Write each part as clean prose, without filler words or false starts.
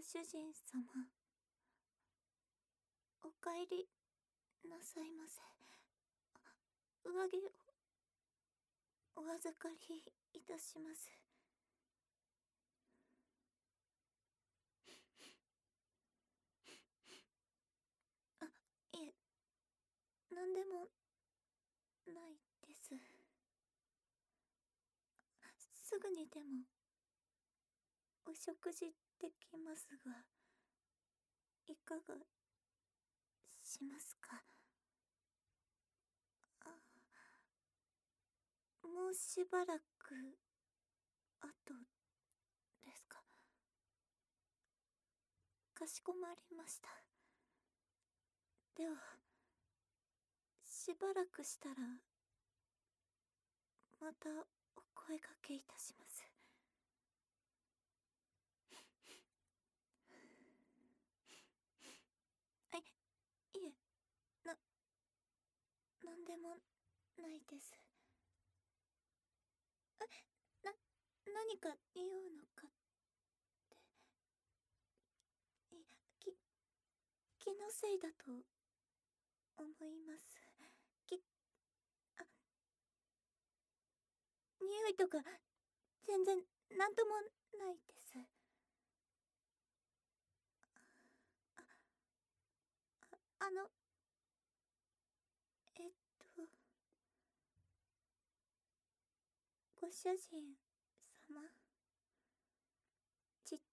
主人様、お帰りなさいませ。上着をお預かりいたします。あ、いえ、なんでもないです。すぐにでもお食事できますが、いかがしますか？もうしばらく後ですか？かしこまりました。では、しばらくしたらまたお声掛けいたします。いえ、なんでもないです。な、何か言うのかって。き、気のせいだと思います。あ、匂いとか全然なんともないです。あの、えっと、ご主人様、じ、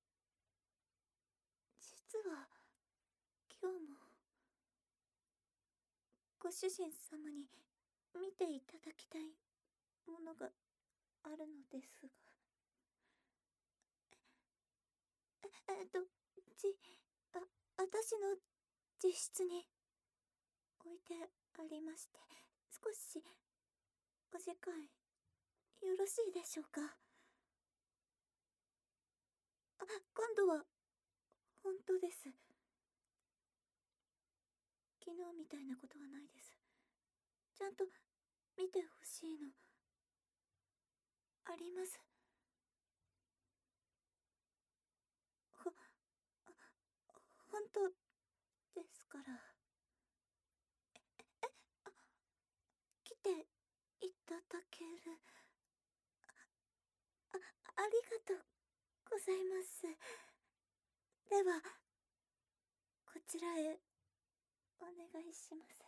実は今日もご主人様に見ていただきたいものがあるのですが。えっと、じ、あ、私の自室に置いてありまして、少しお時間よろしいでしょうか？今度は本当です。昨日みたいなことはないです。ちゃんと見てほしいのあります。ほ、本当ですから。来ていただける。ありがとうございます。では、こちらへお願いします。